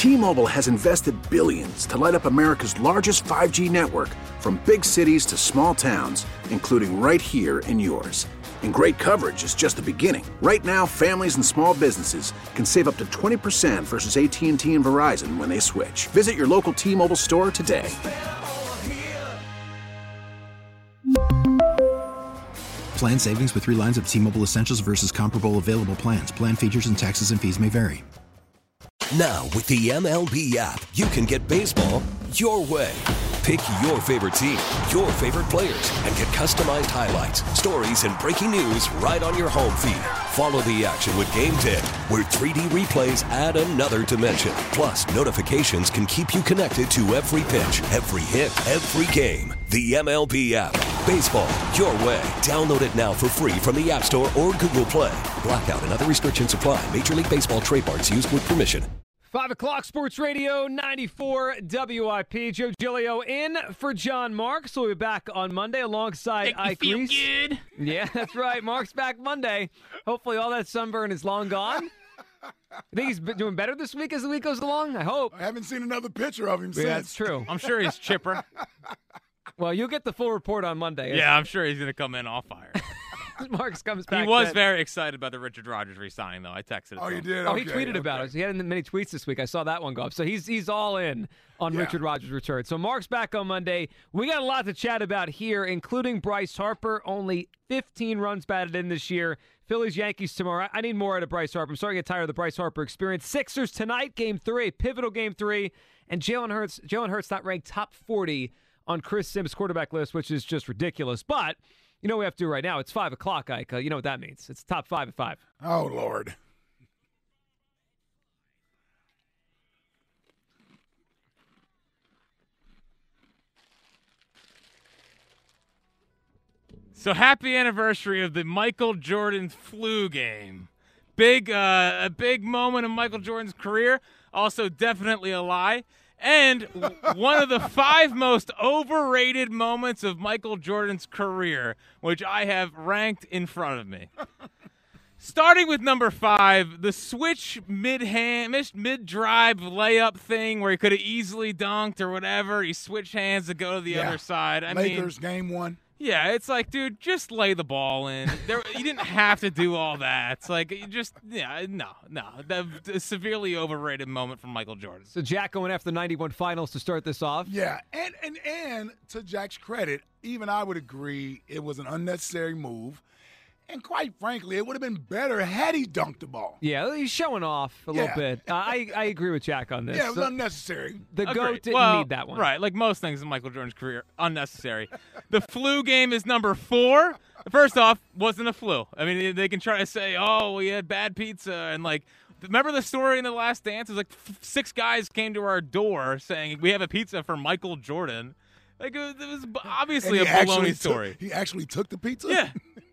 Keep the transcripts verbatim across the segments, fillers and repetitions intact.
T-Mobile has invested billions to light up America's largest five G network, from big cities to small towns, including right here in yours. And great coverage is just the beginning. Right now, families and small businesses can save up to twenty percent versus A T and T and Verizon when they switch. Visit your local T-Mobile store today. Plan savings with three lines of T-Mobile Essentials versus comparable available plans. Plan features and taxes and fees may vary. Now, with the M L B app, you can get baseball your way. Pick your favorite team, your favorite players, and get customized highlights, stories, and breaking news right on your home feed. Follow the action with Game Day, where three D replays add another dimension. Plus, notifications can keep you connected to every pitch, every hit, every game. The M L B app. Baseball your way. Download it now for free from the App Store or Google Play. Blackout and other restrictions apply. Major League Baseball trademarks used with permission. Five o'clock, Sports Radio ninety-four W I P. Joe Giglio in for John Marks. We'll be back on Monday alongside Make Ike feel Reese. good. Yeah, that's right. Mark's back Monday. Hopefully all that sunburn is long gone. You think he's been doing better this week as the week goes along? I hope. I haven't seen another picture of him Yeah, since. that's true. I'm sure he's chipper. Well, you'll get the full report on Monday. Yeah, I'm sure he's going to come in all fire. Marks comes back. He was then. very excited about the Richard Rodgers re-signing, though. I texted it Oh, to you him. did? Oh, Okay, he tweeted okay. about it. He had many tweets this week. I saw that one go up. So he's he's all in on Yeah. Richard Rodgers' return. So Mark's back on Monday. We got a lot to chat about here, including Bryce Harper. Only fifteen runs batted in this year. Phillies, Yankees tomorrow. I need more out of Bryce Harper. I'm starting to get tired of the Bryce Harper experience. Sixers tonight, game three, pivotal game three. And Jalen Hurts, Jalen Hurts not ranked top forty on Chris Sims' quarterback list, which is just ridiculous. But you know what we have to do right now? It's five o'clock, Ike. Uh, you know what that means. It's top five at five. Oh, Lord. So happy anniversary of the Michael Jordan flu game. Big, uh, a big moment in Michael Jordan's career. Also, definitely a lie. And one of the five most overrated moments of Michael Jordan's career, which I have ranked in front of me. Starting with number five, the switch mid-hand, mid-drive layup thing where he could have easily dunked or whatever. He switched hands to go to the Yeah. other side. I Lakers, mean, game one. yeah, it's like, dude, just lay the ball in. There, you didn't have to do all that. It's like, you just, yeah, no, no. The, the severely overrated moment from Michael Jordan. So Jack going after the ninety-one finals to start this off. Yeah, and, and, and to Jack's credit, even I would agree it was an unnecessary move. And quite frankly, it would have been better had he dunked the ball. Yeah, he's showing off a Yeah. little bit. Uh, I I agree with Jack on this. Yeah, it was So unnecessary. the Agreed. GOAT didn't Well, need that one. Right, like most things in Michael Jordan's career, unnecessary. The flu game is number four. First off, wasn't a flu. I mean, they can try to say, oh, we had bad pizza, and like, remember the story in The Last Dance? It was like f- six guys came to our door saying, we have a pizza for Michael Jordan. Like, it was, it was obviously a And he actually baloney took- story. He actually took the pizza? Yeah.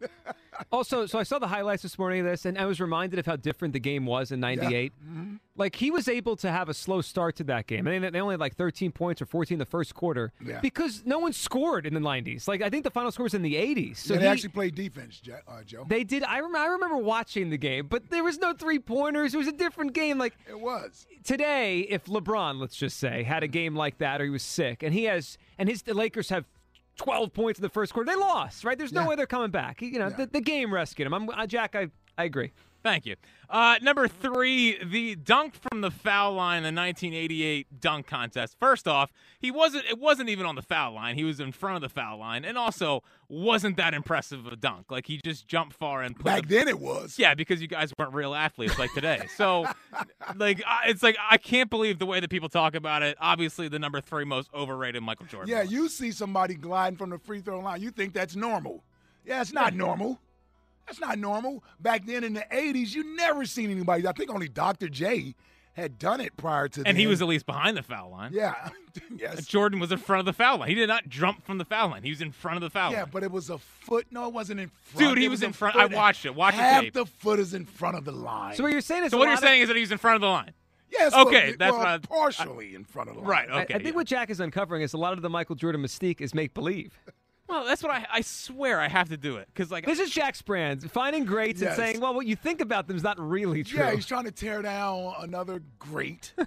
Also, so I saw the highlights this morning of this, and I was reminded of how different the game was in ninety-eight. Mm-hmm. Like, he was able to have a slow start to that game. I mean, they only had like thirteen points or fourteen the first quarter Yeah. because no one scored in the nineties. Like, I think the final score was in the eighties. So Yeah, they he- actually played defense, Ja- uh, Joe. They did. I, rem- I remember watching the game, but there was no three-pointers. It was a different game. Like, It was. today, if LeBron, let's just say, had a game like that or he was sick, and he has, and his the Lakers have twelve points in the first quarter, they lost, right? There's no Yeah. way they're coming back. You know, Yeah. the, the game rescued him. I'm, uh, Jack, I, I agree. Thank you. Uh, number three, the dunk from the foul line, the nineteen eighty-eight dunk contest. First off, he wasn't. It wasn't even on the foul line. He was in front of the foul line, and also wasn't that impressive of a dunk. Like, he just jumped far and put Back the, then it was. yeah, because you guys weren't real athletes like today. So, like, I- it's like I can't believe the way that people talk about it. Obviously, the number three most overrated Michael Jordan. Yeah, you see somebody gliding from the free throw line, you think that's normal. Yeah, it's not normal. That's not normal. Back then in the eighties, you never seen anybody. I think only Doctor J had done it prior to and he then. was at least behind the foul line. Yeah. Yes. Jordan was in front of the foul line. He did not jump from the foul line. He was in front of the foul Yeah, line. but it was a foot. No, it wasn't in front. Dude, he It was a in front. foot. I watched it. Watch the Half tape. the foot is in front of the line. So what you're saying is So a what you're lot saying of, is that he's in front of the line. yes, okay, well, that's well, what I- partially in front of the line. Right, I, okay. I think yeah. what Jack is uncovering is a lot of the Michael Jordan mystique is make-believe. Well, that's what I I swear I have to do it because like This is Jack's brand, finding greats and Yes. saying, well, what you think about them is not really true. Yeah, he's trying to tear down another great.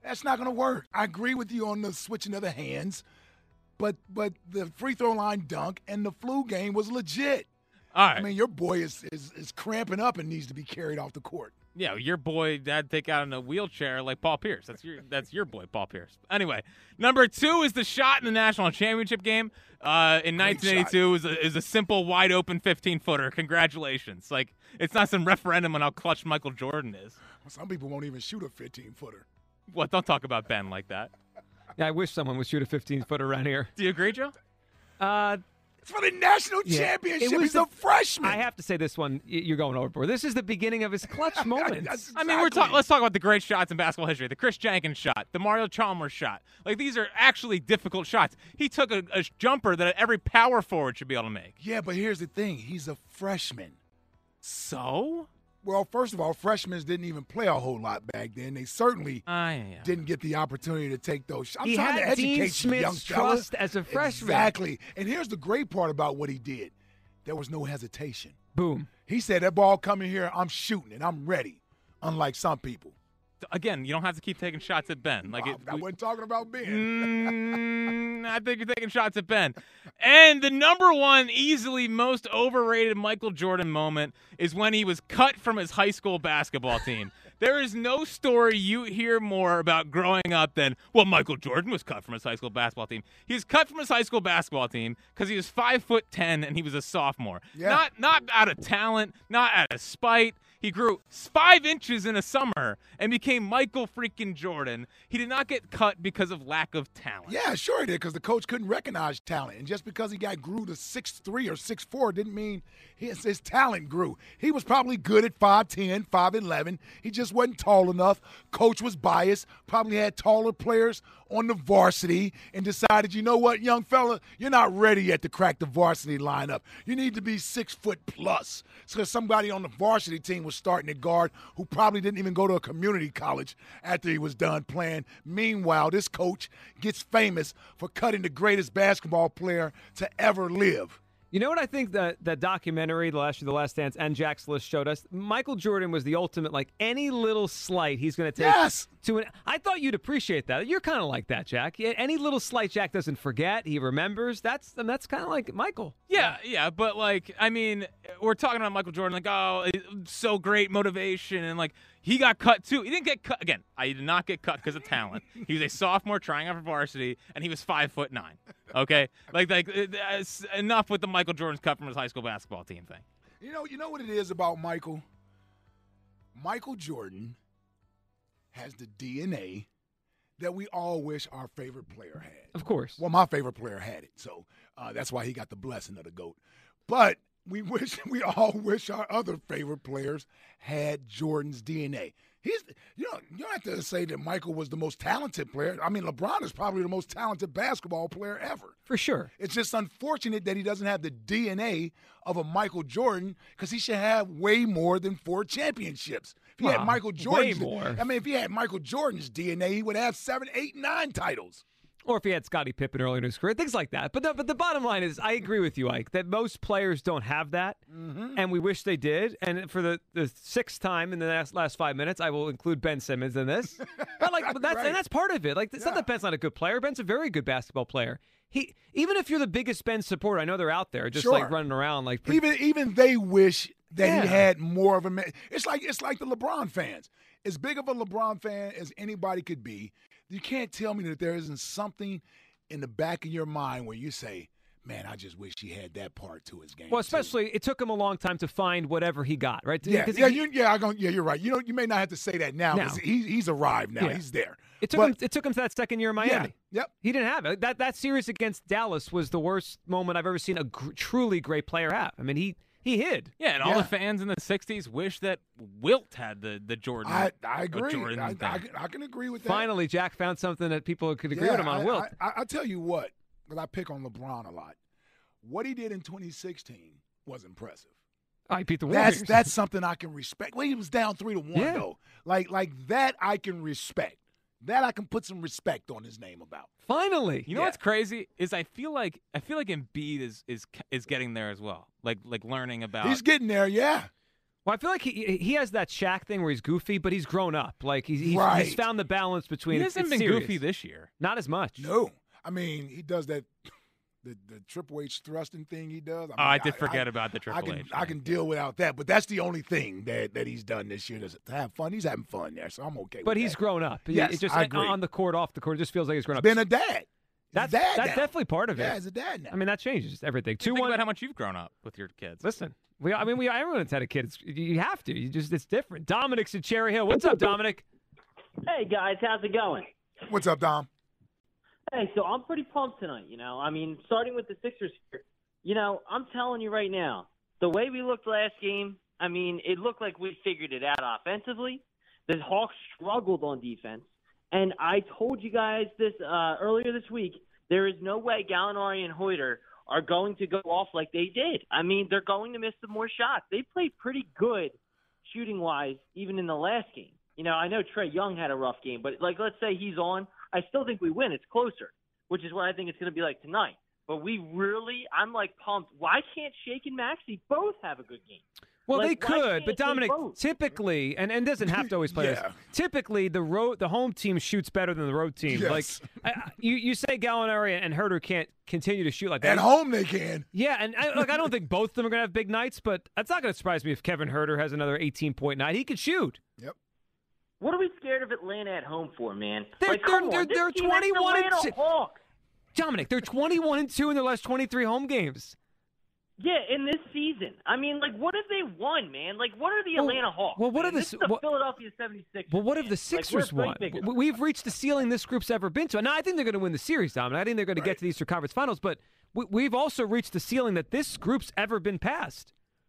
That's not going to work. I agree with you on the switching of the hands, but but the free throw line dunk and the flu game was legit. All right. I mean, your boy is, is is cramping up and needs to be carried off the court. Yeah, your boy had to take out in a wheelchair like Paul Pierce. That's your that's your boy, Paul Pierce. Anyway, number two is the shot in the national championship game uh, in Great nineteen eighty-two. Is a, is a simple, wide open fifteen footer. Congratulations! Like it's not some referendum on how clutch Michael Jordan is. Some people won't even shoot a fifteen footer. What? Don't talk about Ben like that. Yeah, I wish someone would shoot a fifteen-footer around here. Do you agree, Joe? Uh, It's for the national Yeah. championship. It was He's the- a freshman. I have to say this one, y- you're going overboard. This is the beginning of his clutch moments. That's I mean, we're exactly. talking. Let's talk about the great shots in basketball history. The Chris Jenkins shot, the Mario Chalmers shot. Like these are actually difficult shots. He took a, a jumper that every power forward should be able to make. Yeah, but here's the thing. He's a freshman. So, Well, first of all, freshmen didn't even play a whole lot back then. They certainly uh, yeah. didn't get the opportunity to take those shots. I'm He trying had to educate Dean you, Smith's young fella. trust as a freshman. Exactly. And here's the great part about what he did. There was no hesitation. Boom. He said, that ball coming here, I'm shooting and I'm ready, unlike some people. Again, you don't have to keep taking shots at Ben. Like it, I, I we- wasn't talking about Ben. Mm, I think you're taking shots at Ben. And the number one, easily most overrated Michael Jordan moment is when he was cut from his high school basketball team. There is no story you hear more about growing up than, well, Michael Jordan was cut from his high school basketball team. He was cut from his high school basketball team because he was five foot ten and he was a sophomore. Yeah. Not not out of talent, not out of spite. He grew five inches in a summer and became Michael freaking Jordan. He did not get cut because of lack of talent. Yeah, sure he did, because the coach couldn't recognize talent. And just because he got grew to six three or six four didn't mean his, his talent grew. He was probably good at five ten, five eleven. He just wasn't tall enough. Coach was biased, probably had taller players on the varsity and decided, you know what, young fella, you're not ready yet to crack the varsity lineup. You need to be six foot plus. So somebody on the varsity team was starting at guard who probably didn't even go to a community college after he was done playing. Meanwhile, this coach gets famous for cutting the greatest basketball player to ever live. You know what I think that that documentary, The Last the Last Dance, and Jack's List showed us? Michael Jordan was the ultimate, like, any little slight he's going to take Yes. to an. I thought you'd appreciate that. You're kind of like that, Jack. Yeah, any little slight Jack doesn't forget, he remembers. That's and that's kind of like Michael. Yeah, yeah, but like, I mean, we're talking about Michael Jordan, like, oh, so great motivation, and like, he got cut too. He didn't get cut again. I did not get cut because of talent. He was a sophomore trying out for varsity, and he was five foot nine. Okay, like, like uh, enough with the Michael Jordan's cut from his high school basketball team thing. You know, you know what it is about Michael? Michael Jordan has the D N A that we all wish our favorite player had. Of course. Well, my favorite player had it, so uh, that's why he got the blessing of the GOAT. But we wish, we all wish our other favorite players had Jordan's D N A. He's, you know, you don't have to say that Michael was the most talented player. I mean, LeBron is probably the most talented basketball player ever. For sure. It's just unfortunate that he doesn't have the D N A of a Michael Jordan, because he should have way more than four championships. If he Wow, had Michael Jordan's, way more. I mean, if he had Michael Jordan's D N A, he would have seven, eight, nine titles. Or if he had Scottie Pippen earlier in his career, things like that. But the, but the bottom line is, I agree with you, Ike, that most players don't have that, Mm-hmm. and we wish they did. And for the, the sixth time in the last, last five minutes, I will include Ben Simmons in this. But like, but that's Right. and that's part of it. Like, it's not Yeah. that Ben's not a good player. Ben's a very good basketball player. He even if you're the biggest Ben supporter, I know they're out there just Sure. like running around like. Even even they wish that Yeah. he had more of a. ma- It's like it's like the LeBron fans. As big of a LeBron fan as anybody could be, you can't tell me that there isn't something in the back of your mind where you say, man, I just wish he had that part to his game. Well, too." especially it took him a long time to find whatever he got, right? Yeah, 'Cause yeah, he- you, yeah, I go, yeah, you're right. You know, you may not have to say that now. 'Cause Now. He, he's arrived now. Yeah. He's there. It took But- him. It took him to that second year in Miami. Yeah, yep. He didn't have it. That that series against Dallas was the worst moment I've ever seen a gr- truly great player have. I mean, he he hid. Yeah, and all Yeah. the fans in the sixties wish that Wilt had the the Jordan. I, I uh, agree. Jordan I, thing. I, can- I can agree with that. Finally, Jack found something that people could agree Yeah, with him on. I, Wilt. I, I, I'll tell you what, because I pick on LeBron a lot. What he did in twenty sixteen was impressive. Oh, he beat the Warriors. That's that's something I can respect. Well, he was down three to one Yeah. though. Like like that I can respect. That I can put some respect on his name about. Finally. You know Yeah. what's crazy is I feel like I feel like Embiid is is is getting there as well. Like like learning about. He's getting there, yeah. Well, I feel like he he has that Shaq thing where he's goofy, but he's grown up. Like he's he's, Right. he's found the balance between. He it's, hasn't it's been serious. goofy this year. Not as much. No. I mean, he does that, the, the Triple H thrusting thing he does. I mean, Oh, I did forget I, about the Triple I can, H. I can deal without that, but that's the only thing that, that he's done this year to have fun. He's having fun there, so I'm okay with But that. he's grown up. Yes, it just I agree. on the court, off the court, it just feels like he's grown up. been a dad. that's He's a dad that's now. definitely part of it. Yeah, he's a dad now. I mean, that changes everything. Two Think one. about how much you've grown up with your kids. Listen, we. I mean, we. Everyone's had a kid. It's, you have to. You just. It's different. Dominic's at Cherry Hill. What's up, Dominic? Hey guys, how's it going? What's up, Dom? Hey, so I'm pretty pumped tonight, you know. I mean, starting with the Sixers here, you know, I'm telling you right now, the way we looked last game, I mean, it looked like we figured it out offensively. The Hawks struggled on defense. And I told you guys this uh, earlier this week, there is no way Gallinari and Hoyter are going to go off like they did. I mean, they're going to miss some more shots. They played pretty good shooting-wise even in the last game. You know, I know Trae Young had a rough game, but, like, let's say he's on. I still think we win. It's closer, which is what I think it's going to be like tonight. But we really, I'm like pumped. Why can't Shake and Maxey both have a good game? Well, Like, they why could, can't but they Dominic, both? typically, and and doesn't have to always play Yeah. this. Typically, the road, the home team shoots better than the road team. Yes. Like I, I- you, you say Gallinari and Herter can't continue to shoot like that. At home they can. Yeah, and I, look, I don't think both of them are going to have big nights, but that's not going to surprise me if Kevin Herter has another eighteen point night. He could shoot. Yep. What are we scared of Atlanta at home for, man? They're- like, they're- come they're- on. This they're team, that's the twenty-one and Atlanta six. Hawks. Dominic, they're twenty-one and two in their last twenty-three home games. Yeah, in this season. I mean, like, what have they won, man? Like, what are the Well- Atlanta Hawks? well, what man? are the- This is the what- Philadelphia seventy-sixers. Well, what have man. the Like, Sixers we're won? big, big W- We've reached the ceiling this group's ever been to. Now, I think they're going to win the series, Dominic. I think they're going to get Right. to the Eastern Conference Finals, but we- we've also reached the ceiling that this group's ever been past.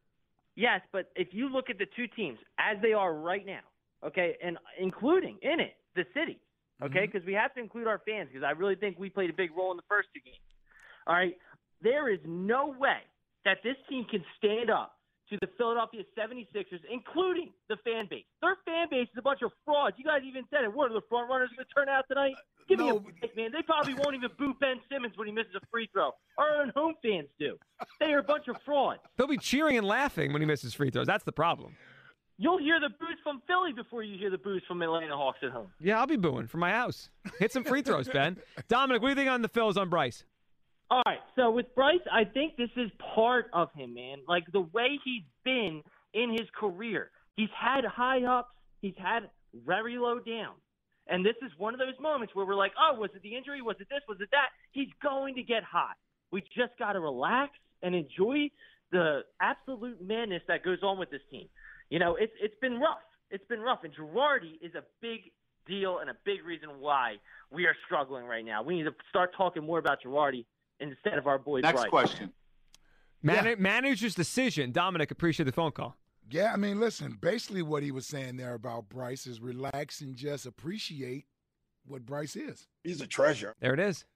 Yes, but if you look at the two teams as they are right now, okay, and including in it the city, okay, because we have to include our fans because I really think we played a big role in the first two games. All right, there is no way that this team can stand up to the Philadelphia seventy-sixers, including the fan base. Their fan base is a bunch of frauds. You guys even said it. What are the front runners going to turn out tonight? Give No. me a break, man. They probably won't even boo Ben Simmons when he misses a free throw. Our own home fans do. They are a bunch of frauds. They'll be cheering and laughing when he misses free throws. That's the problem. You'll hear the boos from Philly before you hear the boos from Atlanta Hawks at home. Yeah, I'll be booing from my house. Hit some free throws, Ben. Dominic, what do you think on the Phils on Bryce? All right, so with Bryce, I think this is part of him, man. Like the way he's been in his career. He's had high ups, he's had very low downs. And this is one of those moments where we're like, oh, was it the injury? Was it this? Was it that? He's going to get hot. We just got to relax and enjoy the absolute madness that goes on with this team. You know, it's it's been rough. It's been rough. And Girardi is a big deal and a big reason why we are struggling right now. We need to start talking more about Girardi instead of our boy Next Bryce. question. Man- Yeah. Manager's decision. Dominic, appreciate the phone call. Yeah, I mean, listen, basically what he was saying there about Bryce is relax and just appreciate what Bryce is. He's a treasure. There it is.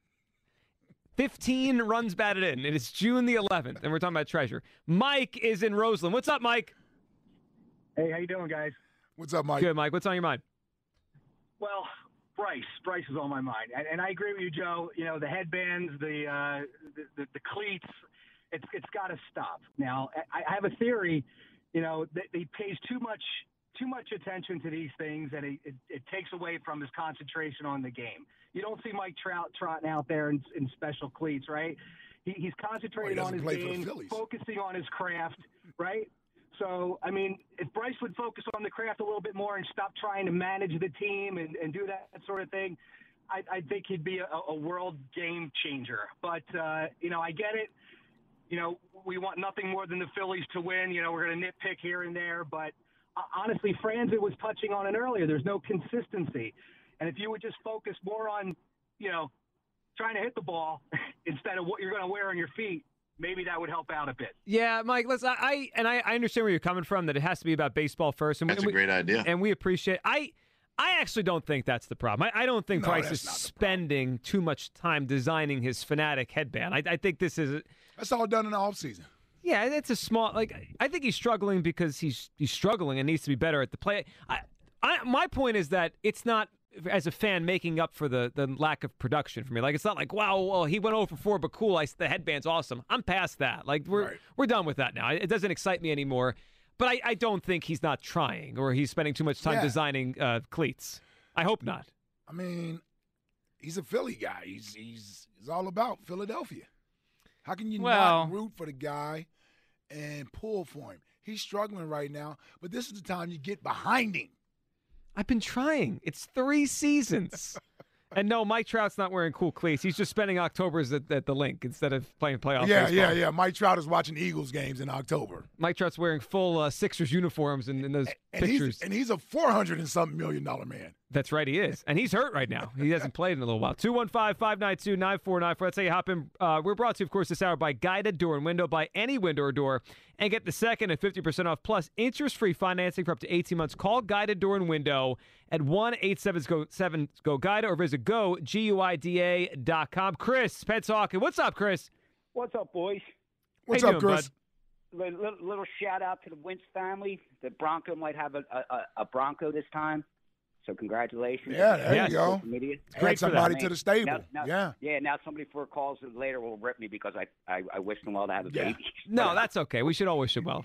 fifteen runs batted in. It is June the eleventh, and we're talking about treasure. Mike is in Roseland. What's up, Mike? Hey, how you doing, guys? What's up, Mike? Good, Mike. What's on your mind? Well, Bryce. Bryce is on my mind, and, and I agree with you, Joe. You know, the headbands, the uh, the, the, the cleats. It's it's got to stop. Now, I, I have a theory. You know, that he pays too much too much attention to these things, and it, it, it takes away from his concentration on the game. You don't see Mike Trout trotting out there in, in special cleats, right? He, he's concentrated Well, on he his doesn't play for the game, Phillies. focusing on his craft, right? So, I mean, if Bryce would focus on the craft a little bit more and stop trying to manage the team and, and do that sort of thing, I, I think he'd be a, a world game changer. But, uh, you know, I get it. You know, we want nothing more than the Phillies to win. You know, we're going to nitpick here and there. But, uh, honestly, Franzen was touching on it earlier. There's no consistency. And if you would just focus more on, you know, trying to hit the ball instead of what you're going to wear on your feet, maybe that would help out a bit. Yeah, Mike. Listen, I, I and I, I understand where you're coming from. That it has to be about baseball first. And That's we, a great idea. And we appreciate. I I actually don't think that's the problem. I, I don't think No, Bryce that's is not the spending too much time designing his Fanatic headband. I, I think this is. That's all done in the offseason. Yeah, it's a small. Like I think he's struggling because he's he's struggling and needs to be better at the play. I, I my point is that it's not, as a fan, making up for the, the lack of production for me. Like, it's not like, wow, well, he went oh for four, but cool, I, the headband's awesome. I'm past that. Like, we're Right. we're done with that now. It doesn't excite me anymore. But I, I don't think he's not trying or he's spending too much time Yeah. designing uh, cleats. I hope not. I mean, he's a Philly guy. He's he's he's all about Philadelphia. How can you Well- not root for the guy and pull for him? He's struggling right now, but this is the time you get behind him. I've been trying. It's three seasons. And no, Mike Trout's not wearing cool cleats. He's just spending Octobers at, at the link instead of playing playoff yeah, baseball. yeah, yeah. Mike Trout is watching Eagles games in October. Mike Trout's wearing full uh, Sixers uniforms in, in those And pictures. he's, and he's a four hundred and something million dollar man. That's right, he is. And he's hurt right now. He hasn't played in a little while. two one five, five nine two, nine four nine four. That's how you hop in. Uh, we're brought to you, of course, this hour by Guided Door and Window. Buy any window or door and get the second and fifty percent off, plus interest-free financing for up to eighteen months. Call Guided Door and Window at one eight seven seven go guide or visit go, G U I D A dot com. Chris, Pets Hawking. What's up, Chris? What's up, boys? What's How you up, doing, Chris? Little, little, little shout out to the Wentz family. The Bronco might have a, a, a Bronco this time, so congratulations. Yeah, there Yes. you go. Social media. Add somebody to the stable. Now, now, yeah. yeah. Now somebody for calls later will rip me because I, I, I wish them well to have a Yeah. baby. No, that's okay. We should all wish him well.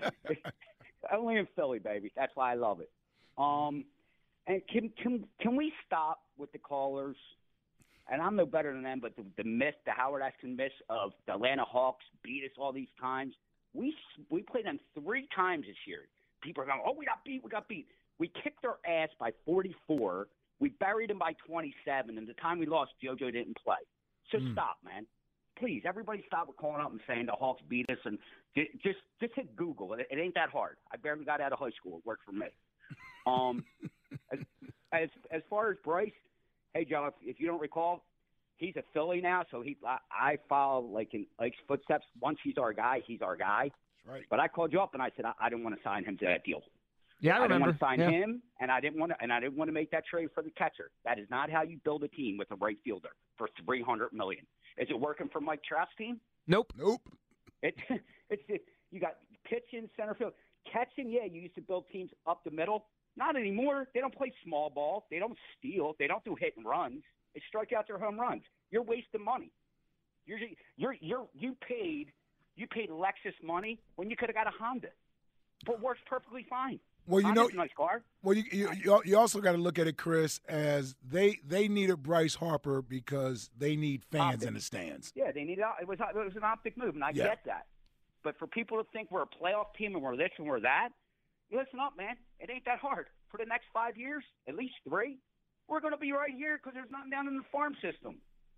Only in Philly, baby. That's why I love it. Um, and can can can we stop with the callers? And I'm no better than them, but the, the myth, the Howard Eskin myth of the Atlanta Hawks beat us all these times. We we played them three times this year. People are going, oh, we got beat, we got beat. We kicked their ass by forty-four. We buried them by twenty-seven. And the time we lost, JoJo didn't play. So Mm. stop, man. Please, everybody stop with calling up and saying the Hawks beat us. And ju- just just hit Google. It, it ain't that hard. I barely got out of high school. It worked for me. Um, as, as as far as Bryce, hey, Joe, if, if you don't recall, he's a Philly now, so he I, I follow like in Ike's footsteps. Once he's our guy, he's our guy. That's right. But I called you up and I said I, I didn't want to sign him to that deal. Yeah, I didn't remember. want to sign Yeah. him, and I didn't want to, and I didn't want to make that trade for the catcher. That is not how you build a team with a right fielder for three hundred million. Is it working for Mike Trout's team? Nope. Nope. It, it's it, you got pitching, center field, catching. Yeah, you used to build teams up the middle. Not anymore. They don't play small ball. They don't steal. They don't do hit and runs. It's strikeouts or home runs. You're wasting money. You're you're you're you paid you paid Lexus money when you could have got a Honda, but works perfectly fine. Well, you know, Honda's a nice car. well, you you, you you also got to look at it, Chris, as they they needed Bryce Harper because they need fans Optic. in the stands. Yeah, they needed it was it was an optic move, and I Yeah. get that. But for people to think we're a playoff team and we're this and we're that, listen up, man. It ain't that hard. For the next five years, at least three, we're going to be right here because there's nothing down in the farm system.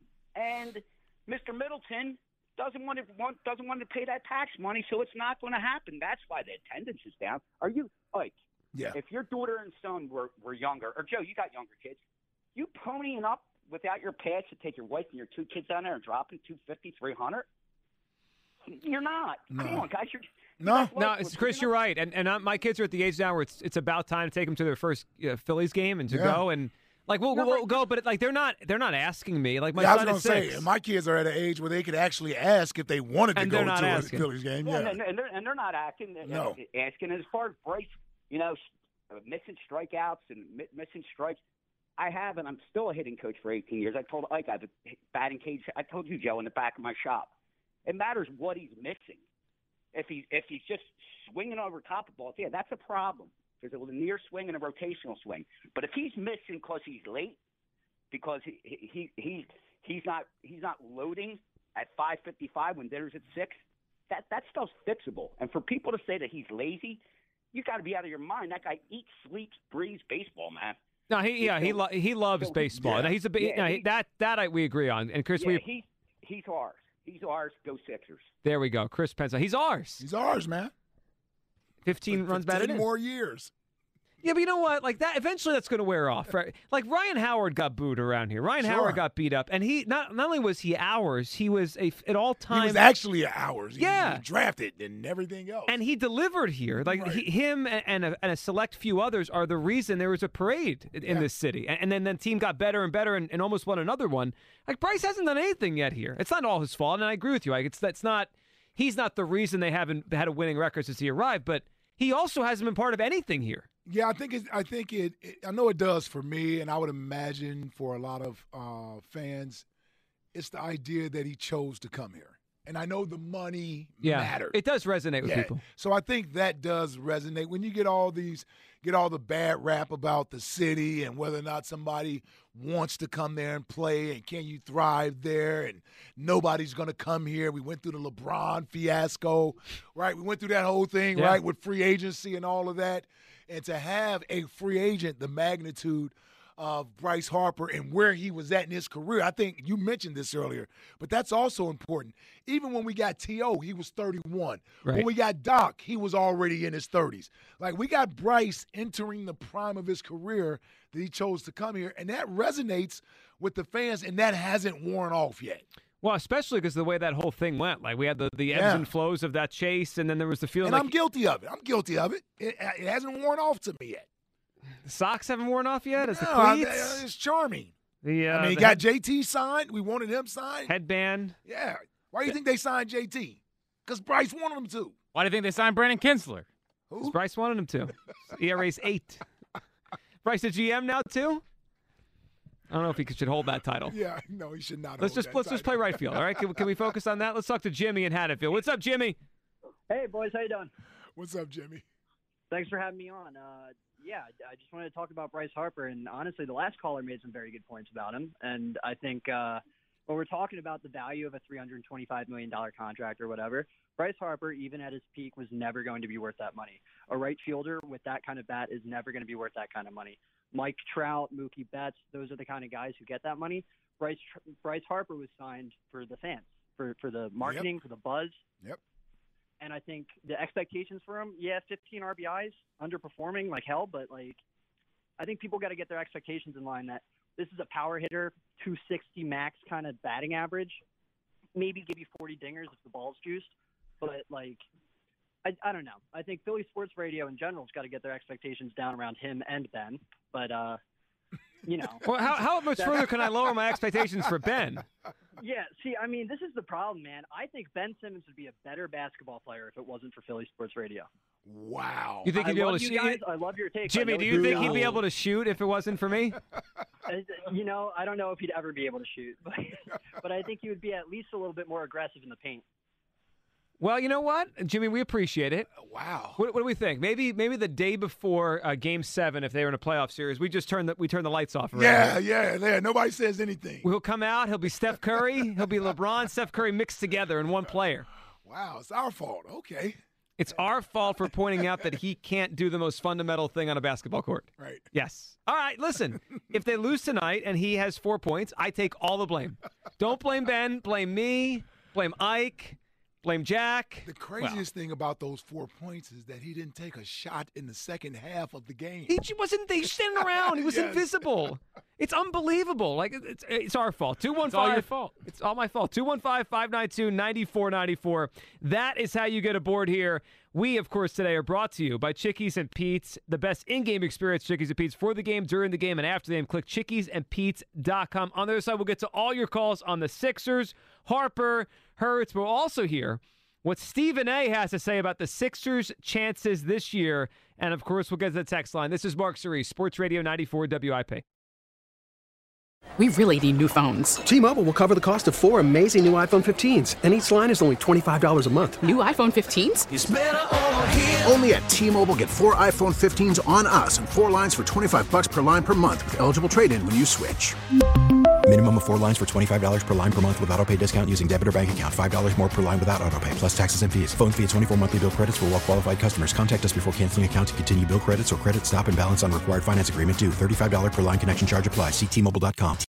And Mister Middleton doesn't want to want doesn't want to pay that tax money, so it's not going to happen. That's why the attendance is down. Are you like? Yeah. If your daughter and son were, were younger, or Joe, you got younger kids, you ponying up without your pass to take your wife and your two kids down there and dropping two fifty, three hundred? You're not. No. Come on, guys. You're, No. you No, guys it's, look- Chris, you're right, and and uh, my kids are at the age now where it's it's about time to take them to their first uh, Phillies game and to Yeah. go and like we'll, No, we'll right. go, but like they're not they're not asking me. Like my Yeah, I was son going is to say, six. and my kids are at an age where they could actually ask if they wanted to And go they're not to asking. a Phillies game. Yeah, Yeah. and, and, they're, and they're not acting. They're No. asking. As far as Bryce, you know, s- uh, missing strikeouts and mi- missing strikes, I have, and I'm still a hitting coach for eighteen years. I told Ike I have a batting cage. I told you, Joe, in the back of my shop. It matters what he's missing. If he if he's just swinging over top of balls, yeah, that's a problem. There's a near swing and a rotational swing. But if he's missing because he's late, because he he he he's not he's not loading at five fifty-five when dinner's at six, that that stuff's fixable. And for people to say that he's lazy, you got to be out of your mind. That guy eats, sleeps, breathes baseball, man. No, he yeah he lo- he loves so- baseball. yeah. Now, he's a big Yeah, no, he- that that I, we agree on. And Chris, Yeah, we he's he's ours. He's ours. Go Sixers. there we go. Chris Penza, he's ours. He's ours, man. Fifteen runs For batted ten in. more years. Yeah, but you know what? Like that, eventually that's going to wear off, right? Like Ryan Howard got booed around here. Ryan Sure. Howard got beat up, and he not not only was he ours, he was a at all He times. was actually ours. He, Yeah. he drafted and everything else. And he delivered here. Like Right. he, him and, and, a, and a select few others are the reason there was a parade in, in Yeah. this city. And, and then the team got better and better and, and almost won another one. Like Bryce hasn't done anything yet here. It's not all his fault, and I agree with you. Like it's that's not. He's not the reason they haven't had a winning record since he arrived, but he also hasn't been part of anything here. Yeah, I think it, I think it, it. I know it does for me, and I would imagine for a lot of uh, fans, it's the idea that he chose to come here, And I know the money yeah, matters. It does resonate with yeah. people. So I think that does resonate. When you get all these, get all the bad rap about the city and whether or not somebody wants to come there and play and can you thrive there and nobody's going to come here. We went through the LeBron fiasco, right? We went through that whole thing, yeah. right, with free agency and all of that. And to have a free agent, the magnitude of Bryce Harper and where he was at in his career. I think you mentioned this earlier, but that's also important. Even when we got T O, he was thirty-one. Right. When we got Doc, he was already in his thirties. Like, we got Bryce entering the prime of his career that he chose to come here, and that resonates with the fans, and that hasn't worn off yet. Well, especially because the way that whole thing went. Like, we had the, the ebbs Yeah. and flows of that chase, and then there was the feeling And like I'm guilty of it. I'm guilty of it. It, it hasn't worn off to me yet. the socks haven't worn off yet. As the No, I- cleats, it's charming. the, uh, I mean, he the got head- J T signed. We wanted him signed. headband. Yeah. Why do you think they signed J T? Because Bryce wanted him to. Why do you think they signed Brandon Kinsler? Who? Bryce wanted him to. E R A's eight. Bryce the G M now too. I don't know if he should hold that title. Yeah, no, he should not. Let's hold just that let's just play title. right field. All right, can, can we focus on that? Let's talk to Jimmy in Haddonfield. What's up, Jimmy? Hey, boys, how you doing? What's up, Jimmy? Thanks for having me on. Uh, yeah, I just wanted to talk about Bryce Harper, and honestly, the last caller made some very good points about him, and I think uh, when we're talking about the value of a three hundred twenty-five million dollars contract or whatever, Bryce Harper, even at his peak, was never going to be worth that money. A right fielder with that kind of bat is never going to be worth that kind of money. Mike Trout, Mookie Betts, those are the kind of guys who get that money. Bryce Bryce Harper was signed for the fans, for, for the marketing, Yep. for the buzz. Yep. And I think the expectations for him, yeah, fifteen R B Is, underperforming like hell, but like I think people got to get their expectations in line that this is a power hitter, two sixty max kind of batting average, maybe give you forty dingers if the ball's juiced, but like I, I don't know. I think Philly sports radio in general has got to get their expectations down around him and Ben, but uh, you know. Well, how how much further can I lower my expectations for Ben? Yeah, see, I mean, this is the problem, man. I think Ben Simmons would be a better basketball player if it wasn't for Philly sports radio. Wow. You think he'd I be able love to you shoot? guys. I love your take. I Jimmy, know do it's you think he'd really be old. able to shoot if it wasn't for me? Uh, You know, I don't know if he'd ever be able to shoot, but, but I think he would be at least a little bit more aggressive in the paint. Well, you know what, Jimmy, we appreciate it. Wow. What, what do we think? Maybe maybe the day before uh, Game Seven, if they were in a playoff series, we just turn the we turn the lights off. around Yeah, here. yeah, yeah. Nobody says anything. He'll come out. He'll be Steph Curry. He'll be LeBron, Steph Curry mixed together in one player. Wow, it's our fault. Okay. It's our fault for pointing out that he can't do the most fundamental thing on a basketball court. Right. Yes. All right, listen. If they lose tonight and he has four points, I take all the blame. Don't blame Ben. Blame me. Blame Ike. Blame Jack. The craziest thing about those four points is that he didn't take a shot in the second half of the game. He j- wasn't they standing around. He was Yes. invisible. It's unbelievable. Like it's it's our fault. two one It's all your five fault. It's all my fault. two one five, five nine two, nine four nine four. That is how you get aboard here. We, of course, today are brought to you by Chickies and Pete's, the best in-game experience, Chickies and Pete's, for the game, during the game, and after the game. Click chickies and pete's dot com. On the other side, we'll get to all your calls on the Sixers, Harper, Hurts. But we'll also hear what Stephen A. has to say about the Sixers' chances this year. And, of course, we'll get to the text line. This is Mark Cerise, Sports Radio ninety-four W I P. We really need new phones. T-Mobile will cover the cost of four amazing new iPhone fifteens, and each line is only twenty-five dollars a month. New iPhone fifteens? It's better over here. Only at T-Mobile, get four iPhone fifteens on us and four lines for twenty-five bucks per line per month with eligible trade-in when you switch. Minimum of four lines for twenty-five dollars per line per month with autopay discount using debit or bank account. five dollars more per line without autopay, plus taxes and fees. Phone fee at twenty-four monthly bill credits for well-qualified customers. Contact us before canceling account to continue bill credits or credit stop and balance on required finance agreement due. thirty-five dollars per line connection charge applies. See T Mobile dot com.